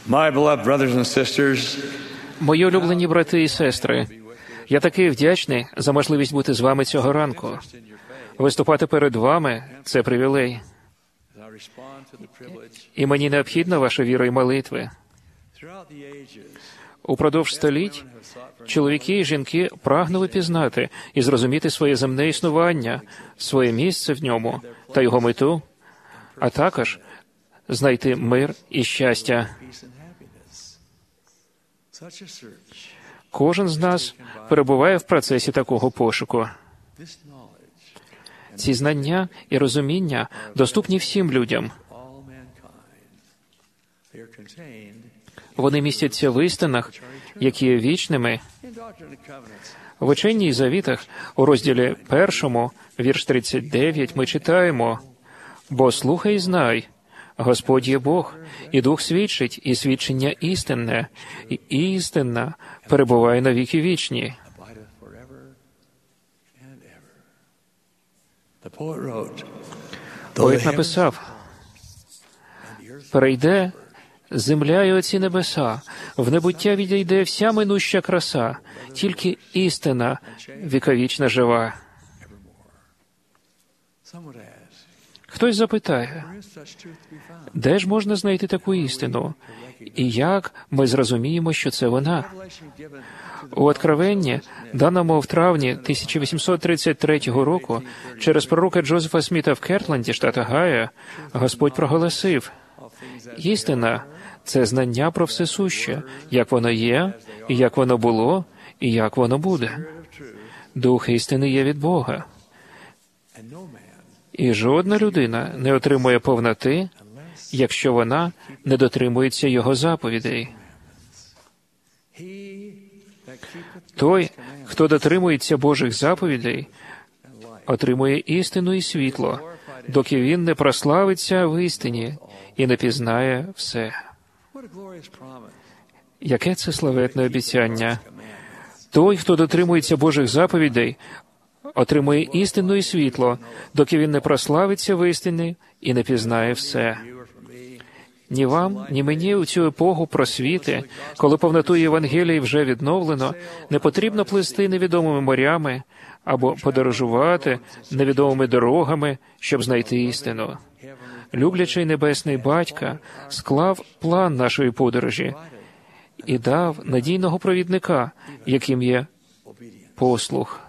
My beloved brothers and sisters, Мої улюблені брати і сестри, я такий вдячний за можливість бути з вами цього ранку. Виступати перед вами – це привілей. І мені необхідна ваша віра і молитви. Упродовж століть чоловіки і жінки прагнули пізнати і зрозуміти своє земне існування, своє місце в ньому та його мету, а також знайти мир і щастя. Кожен з нас перебуває в процесі такого пошуку. Ці знання і розуміння доступні всім людям. Вони містяться в істинах, які є вічними. В Ученні і Завітах у розділі 1, вірш 39, ми читаємо: «Бо слухай і знай, Господь є Бог, і Дух свідчить, і свідчення істинне, і істинна перебуває на віки вічні». Поет написав: «Перейде земля й оці небеса, в небуття відійде вся минуща краса, тільки істина віковічна жива». Хтось запитає, де ж можна знайти таку істину? І як ми зрозуміємо, що це вона? У Откровенні, даному в травні 1833 року, через пророка Джозефа Сміта в Кертленді, штат Огайо, Господь проголосив: «Істина – це знання про всесуще, як воно є, і як воно було, і як воно буде. Дух істини є від Бога. І жодна людина не отримує повноти, якщо вона не дотримується Його заповідей. Той, хто дотримується Божих заповідей, отримує істину і світло, доки він не прославиться в істині і не пізнає все». Яке це славетне обіцяння! Той, хто дотримується Божих заповідей, отримує істину і світло, доки він не прославиться в істині і не пізнає все. Ні вам, ні мені у цю епоху просвіти, коли повноту Євангелії вже відновлено, не потрібно плисти невідомими морями або подорожувати невідомими дорогами, щоб знайти істину. Люблячий Небесний Батько склав план нашої подорожі і дав надійного провідника, яким є послух.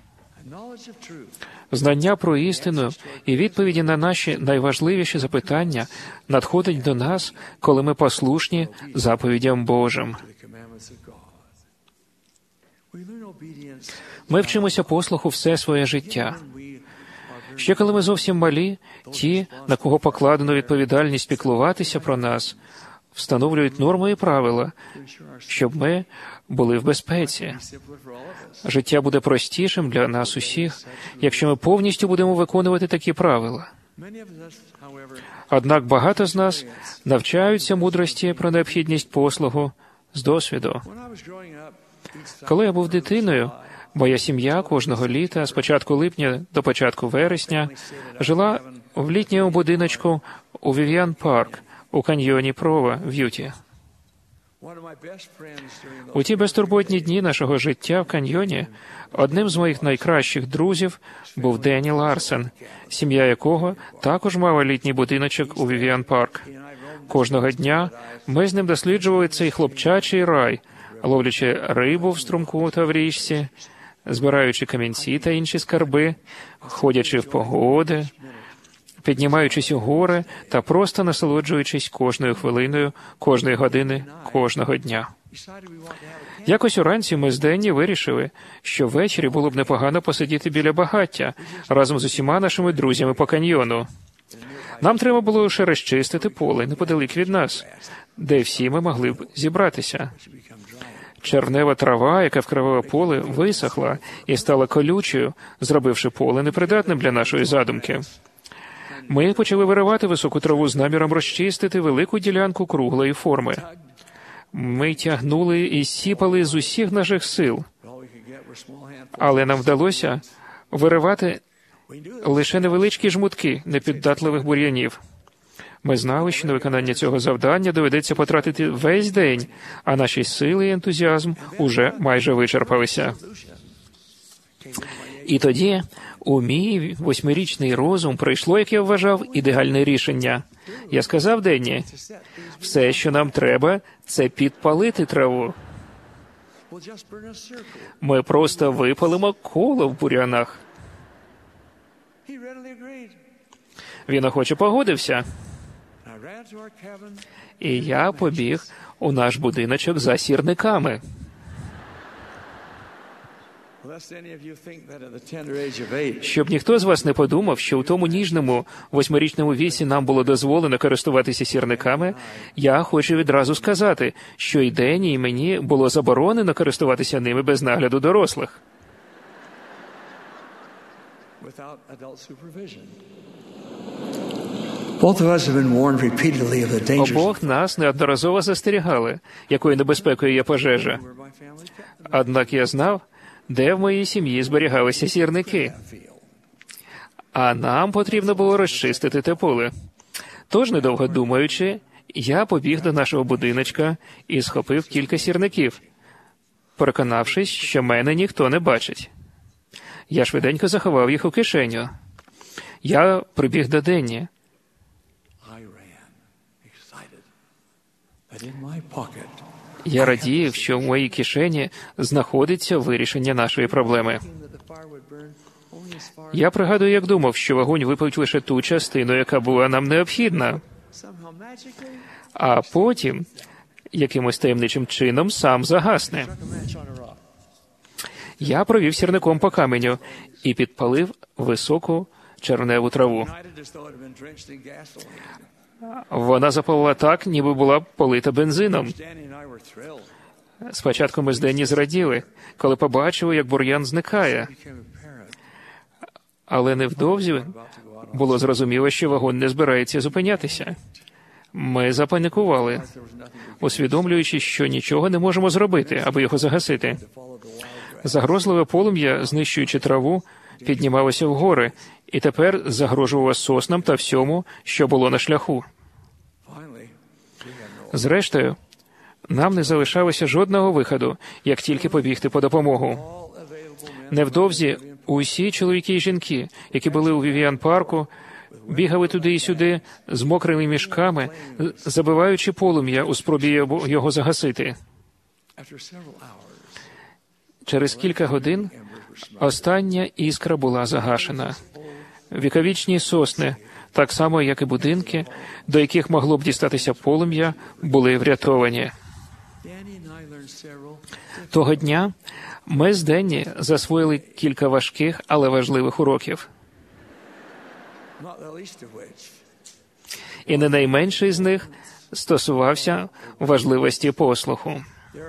Знання про істину і відповіді на наші найважливіші запитання надходить до нас, коли ми послушні заповідям Божим. Ми вчимося послуху все своє життя. Ще коли ми зовсім малі, ті, на кого покладено відповідальність піклуватися про нас, встановлюють норми і правила, щоб ми були в безпеці. Життя буде простішим для нас усіх, якщо ми повністю будемо виконувати такі правила. Однак багато з нас навчаються мудрості про необхідність послугу з досвіду. Коли я був дитиною, моя сім'я кожного літа, з початку липня до початку вересня, жила в літньому будиночку у Вів'ян Парк у каньйоні Прова в Юті. У ті безтурботні дні нашого життя в каньйоні одним з моїх найкращих друзів був Денні Ларсен, сім'я якого також мала літній будиночок у Вів'ян Парк. Кожного дня ми з ним досліджували цей хлопчачий рай, ловлячи рибу в струмку та в річці, збираючи камінці та інші скарби, ходячи в погоди, піднімаючись у гори та просто насолоджуючись кожною хвилиною, кожної години, кожного дня. Якось уранці ми з Денні вирішили, що ввечері було б непогано посидіти біля багаття разом з усіма нашими друзями по каньйону. Нам треба було лише розчистити поле неподалік від нас, де всі ми могли б зібратися. Чернева трава, яка вкривала поле, висохла і стала колючою, зробивши поле непридатним для нашої задумки. Ми почали виривати високу траву з наміром розчистити велику ділянку круглої форми. Ми тягнули і сіпали з усіх наших сил, але нам вдалося виривати лише невеличкі жмутки непіддатливих бур'янів. Ми знали, що на виконання цього завдання доведеться потратити весь день, а наші сили і ентузіазм уже майже вичерпалися. І тоді у мій 8-річний розум прийшло, як я вважав, ідеальне рішення. Я сказав Денні, все, що нам треба, це підпалити траву. Ми просто випалимо коло в бур'янах. Він охоче погодився. І я побіг у наш будиночок за сірниками. Щоб ніхто з вас не подумав, що у тому ніжному 8-річному віці нам було дозволено користуватися сірниками, я хочу відразу сказати, що і Денні, і мені було заборонено користуватися ними без нагляду дорослих. Обох нас неодноразово застерігали, якою небезпекою є пожежа. Однак я знав, де в моїй сім'ї зберігалися сірники. А нам потрібно було розчистити те поле. Тож, недовго думаючи, я побіг до нашого будиночка і схопив кілька сірників, переконавшись, що мене ніхто не бачить. Я швиденько заховав їх у кишеню. Я прибіг до Денні. Я радів, що в моїй кишені знаходиться вирішення нашої проблеми. Я пригадую, як думав, що вогонь випалить лише ту частину, яка була нам необхідна. А потім, якимось таємничим чином, сам загасне. Я провів сірником по каменю і підпалив високу червневу траву. Вона запалила так, ніби була полита бензином. Спочатку ми з Денні зраділи, коли побачили, як бур'ян зникає. Але невдовзі було зрозуміло, що вогонь не збирається зупинятися. Ми запанікували, усвідомлюючи, що нічого не можемо зробити, аби його загасити. Загрозливе полум'я, знищуючи траву, піднімалося вгори, і тепер загрожувало соснам та всьому, що було на шляху. Зрештою, нам не залишалося жодного виходу, як тільки побігти по допомогу. Невдовзі усі чоловіки і жінки, які були у Вівіан-парку, бігали туди і сюди з мокрими мішками, забиваючи полум'я у спробі його загасити. Через кілька годин остання іскра була загашена. Віковічні сосни, так само, як і будинки, до яких могло б дістатися полум'я, були врятовані. Того дня ми з Денні засвоїли кілька важких, але важливих уроків. І не найменший з них стосувався важливості послуху.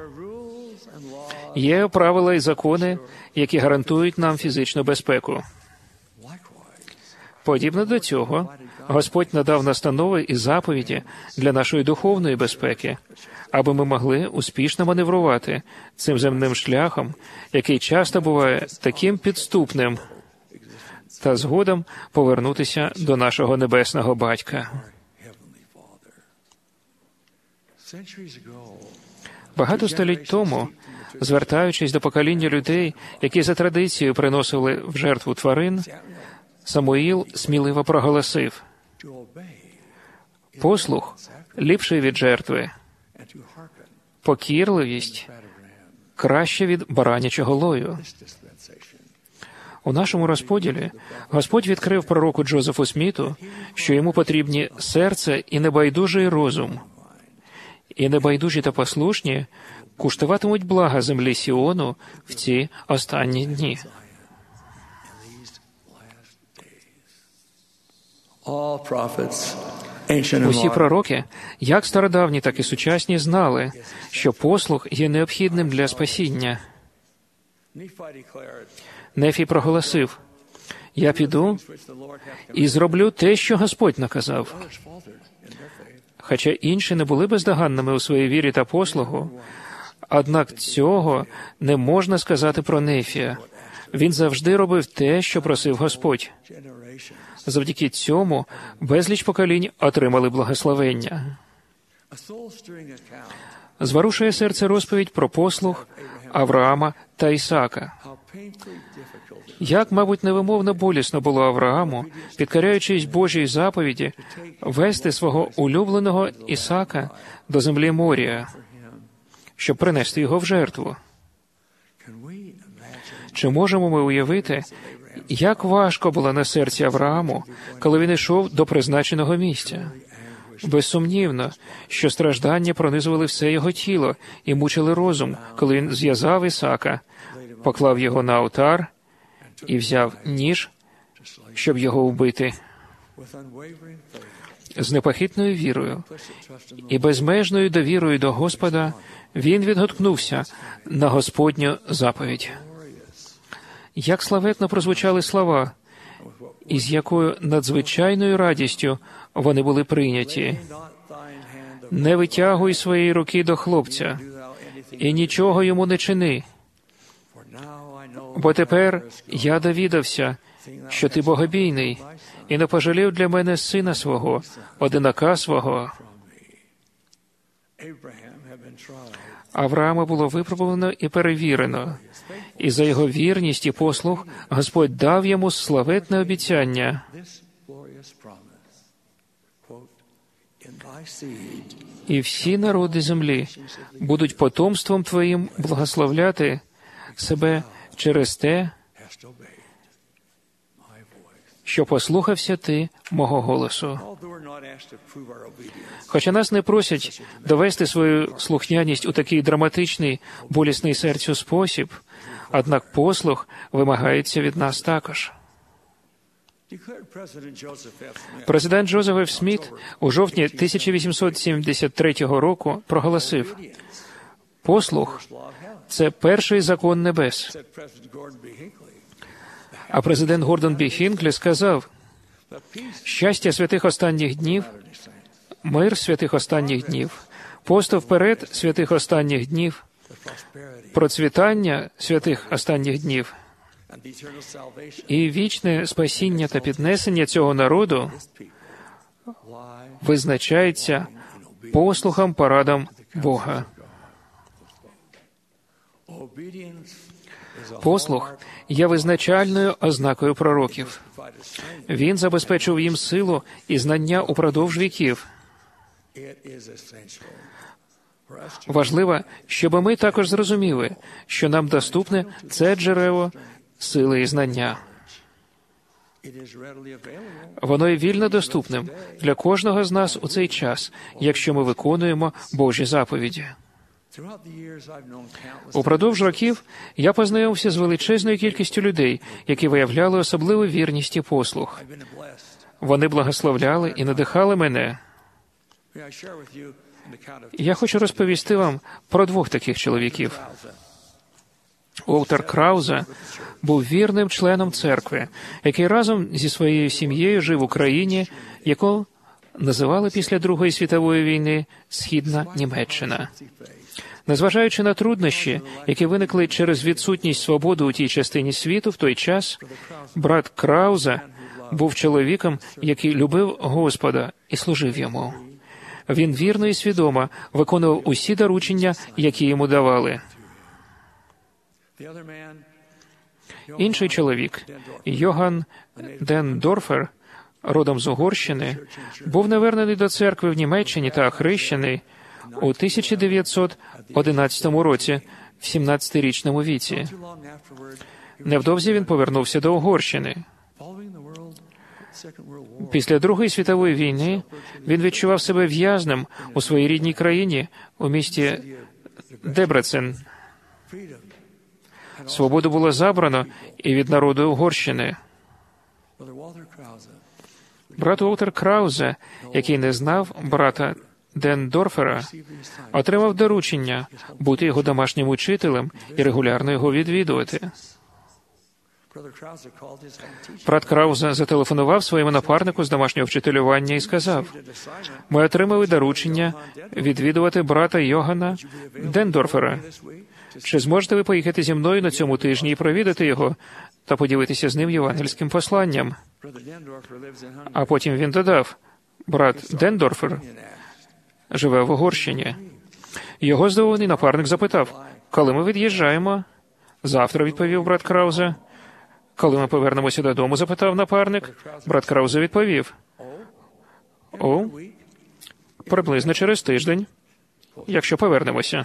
Є правила і закони, які гарантують нам фізичну безпеку. Подібно до цього, Господь надав настанови і заповіді для нашої духовної безпеки, аби ми могли успішно маневрувати цим земним шляхом, який часто буває таким підступним, та згодом повернутися до нашого небесного Батька. Багато століть тому, звертаючись до покоління людей, які за традицією приносили в жертву тварин, Самуїл сміливо проголосив: «Послух ліпший від жертви, покірливість краще від баранячого лою». У нашому розподілі Господь відкрив пророку Джозефу Сміту, що йому потрібні серце і небайдужий розум. І небайдужі та послушні куштуватимуть блага землі Сіону в ці останні дні. Усі пророки, як стародавні, так і сучасні, знали, що послух є необхідним для спасіння. Нефій проголосив: «Я піду і зроблю те, що Господь наказав». Хоча інші не були бездоганними у своїй вірі та послугу, однак цього не можна сказати про Нефія. Він завжди робив те, що просив Господь. Завдяки цьому безліч поколінь отримали благословення. Зворушує серце розповідь про послух Авраама та Ісаака. Як, мабуть, невимовно болісно було Аврааму, підкоряючись Божій заповіді, вести свого улюбленого Ісаака до землі Морія, щоб принести його в жертву. Чи можемо ми уявити, як важко було на серці Аврааму, коли він йшов до призначеного місця? Безсумнівно, що страждання пронизували все його тіло і мучили розум, коли він зв'язав Ісаака, поклав його на олтар і взяв ніж, щоб його вбити. З непохитною вірою і безмежною довірою до Господа він відгукнувся на Господню заповідь. Як славетно прозвучали слова, і з якою надзвичайною радістю вони були прийняті. «Не витягуй своєї руки до хлопця, і нічого йому не чини. Бо тепер я довідався, що ти богобійний, і не пожалів для мене сина свого, одинака свого». Авраама було випробувано і перевірено, і за його вірність і послух Господь дав йому славетне обіцяння. «І всі народи землі будуть потомством твоїм благословляти себе через те, що послухався ти мого голосу». Хоча нас не просять довести свою слухняність у такий драматичний, болісний серцю спосіб, однак послух вимагається від нас також. Президент Джозеф Ф. Сміт у жовтні 1873 року проголосив: «Послух – це перший закон небес». А президент Гордон Бі Хінклі сказав: «Щастя святих останніх днів, мир святих останніх днів, поступ вперед святих останніх днів, процвітання святих останніх днів і вічне спасіння та піднесення цього народу визначається послухом порадам Бога». Послух є визначальною ознакою пророків. Він забезпечив їм силу і знання упродовж віків. Важливо, щоб ми також зрозуміли, що нам доступне це джерело сили і знання. Воно є вільно доступним для кожного з нас у цей час, якщо ми виконуємо Божі заповіді. Упродовж років я познайомився з величезною кількістю людей, які виявляли особливу вірність і послух. Вони благословляли і надихали мене. Я хочу розповісти вам про двох таких чоловіків. Уолтер Крауза був вірним членом церкви, який разом зі своєю сім'єю жив в Україні, яку називали після Другої світової війни «Східна Німеччина». Незважаючи на труднощі, які виникли через відсутність свободи у тій частині світу в той час, брат Крауза був чоловіком, який любив Господа і служив йому. Він вірно і свідомо виконував усі доручення, які йому давали. Інший чоловік, Йоган Дендорфер, родом з Угорщини, був навернений до церкви в Німеччині та охрещений у 1911 році, в 17-річному віці. Невдовзі він повернувся до Угорщини. Після Другої світової війни він відчував себе в'язнем у своїй рідній країні, у місті Дебрецен. Свободу було забрано і від народу Угорщини. Брат Уолтер Краузе, який не знав брата Дендорфера, отримав доручення бути його домашнім учителем і регулярно його відвідувати. Брат Краузе зателефонував своєму напарнику з домашнього вчителювання і сказав: «Ми отримали доручення відвідувати брата Йогана Дендорфера. чи зможете ви поїхати зі мною на цьому тижні і провідати його та поділитися з ним євангельським посланням? А потім він додав, брат Дендорфер живе в Угорщині. Його здивований напарник запитав, коли ми від'їжджаємо? Завтра, відповів брат Краузе. Коли ми повернемося додому, запитав напарник. Брат Краузе відповів, приблизно через тиждень, якщо повернемося.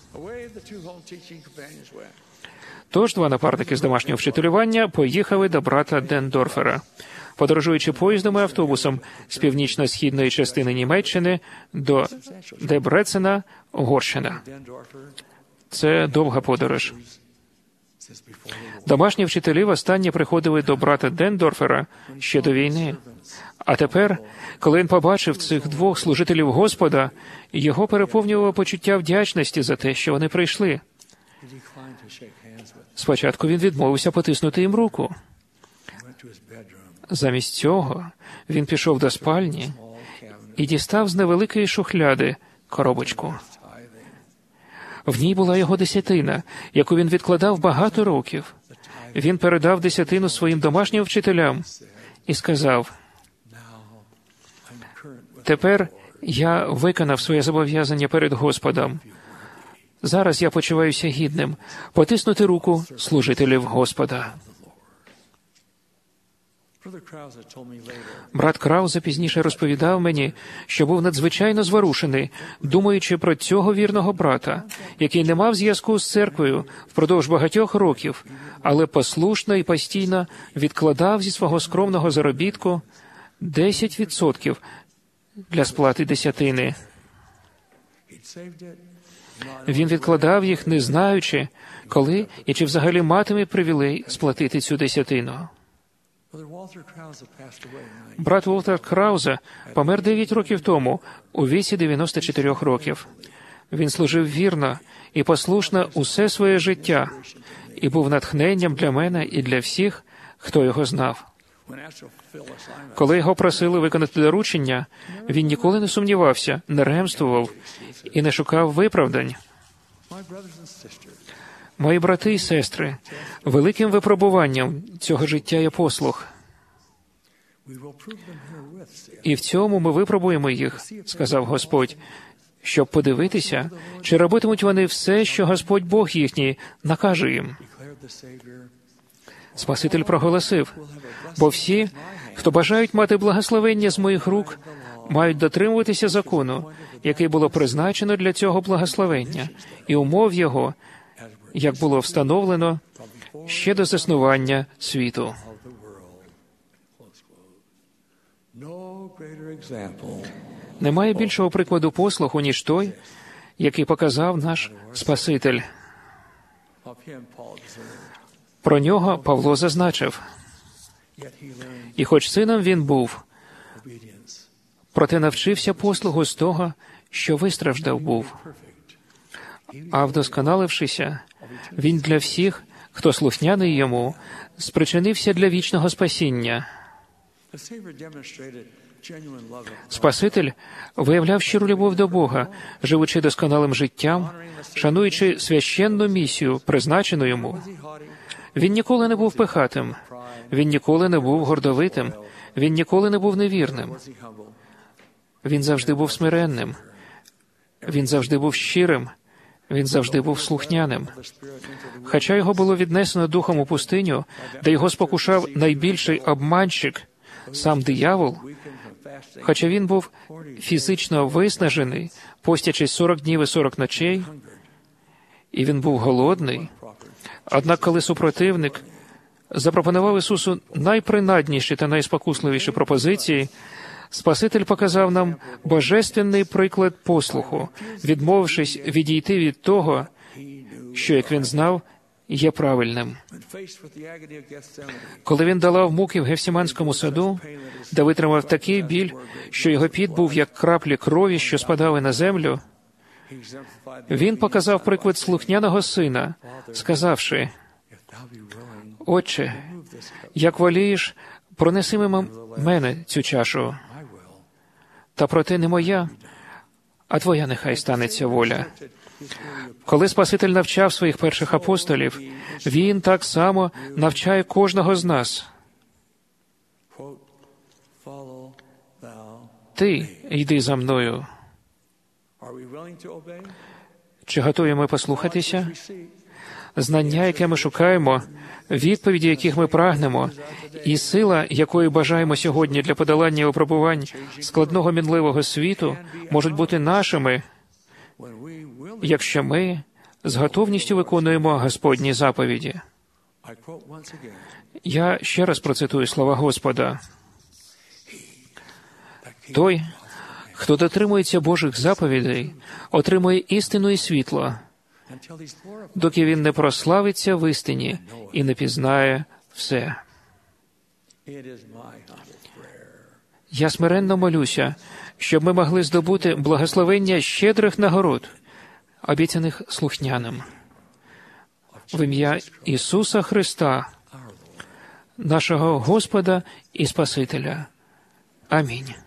Тож два напарники з домашнього вчителювання поїхали до брата Дендорфера, подорожуючи поїздом і автобусом з північно-східної частини Німеччини до Дебрецена, Угорщина. Це довга подорож. Домашні вчителі востаннє приходили до брата Дендорфера ще до війни. А тепер, коли він побачив цих двох служителів Господа, його переповнювало почуття вдячності за те, що вони прийшли. Спочатку він відмовився потиснути їм руку. Замість цього він пішов до спальні і дістав з невеликої шухляди коробочку. В ній була його десятина, яку він відкладав багато років. Він передав десятину своїм домашнім вчителям і сказав, «Тепер я виконав своє зобов'язання перед Господом. Зараз я почуваюся гідним потиснути руку служителів Господа». Брат Краузе пізніше розповідав мені, що був надзвичайно зворушений, думаючи про цього вірного брата, який не мав зв'язку з церквою впродовж багатьох років, але послушно і постійно відкладав зі свого скромного заробітку 10% для сплати десятини. Він відкладав їх, не знаючи, коли і чи взагалі матиме привілей сплатити цю десятину. Брат Волтер Краузе помер 9 років тому, у віці 94 років. Він служив вірно і послушно усе своє життя і був натхненням для мене і для всіх, хто його знав. Коли його просили виконати доручення, він ніколи не сумнівався, не ремствував і не шукав виправдань. Мої брати і сестри, великим випробуванням цього життя є послух. І в цьому ми випробуємо їх, сказав Господь, щоб подивитися, чи робитимуть вони все, що Господь Бог їхній накаже їм. Спаситель проголосив, бо всі, хто бажають мати благословення з моїх рук, мають дотримуватися закону, який було призначено для цього благословення, і умов його, як було встановлено ще до заснування світу. Немає більшого прикладу послуху, ніж той, який показав наш Спаситель. Про нього Павло зазначив, і хоч сином він був, проте навчився послугу з того, що вистраждав був. А вдосконалившися, він для всіх, хто слухняний йому, спричинився для вічного спасіння. Спаситель виявляв щиру любов до Бога, живучи досконалим життям, шануючи священну місію, призначену йому. Він ніколи не був пихатим, він ніколи не був гордовитим, він ніколи не був невірним. Він завжди був смиренним, він завжди був щирим, він завжди був слухняним. Хоча його було віднесено духом у пустиню, де його спокушав найбільший обманщик, сам диявол, хоча він був фізично виснажений, постячись 40 днів і 40 ночей, і він був голодний, однак коли супротивник запропонував Ісусу найпринадніші та найспокусливіші пропозиції, Спаситель показав нам божественний приклад послуху, відмовившись відійти від того, що, як він знав, є правильним. Коли він долав муки в Гефсиманському саду, де витримав такий біль, що його піт був як краплі крові, що спадали на землю, він показав приклад слухняного сина, сказавши, «Отче, як волієш, пронеси мимо мене цю чашу. Та проте не моя, а Твоя нехай станеться воля. Коли Спаситель навчав своїх перших апостолів, Він так само навчає кожного з нас. Ти йди за мною. Чи готові ми послухатися? Знання, яке ми шукаємо, відповіді, яких ми прагнемо, і сила, якої бажаємо сьогодні для подолання випробувань складного мінливого світу, можуть бути нашими, якщо ми з готовністю виконуємо Господні заповіді. Я ще раз процитую слова Господа. Той, хто дотримується Божих заповідей, отримує істину і світло, доки він не прославиться в істині і не пізнає все. Я смиренно молюся, щоб ми могли здобути благословення щедрих нагород, обіцяних слухняним. В ім'я Ісуса Христа, нашого Господа і Спасителя. Амінь.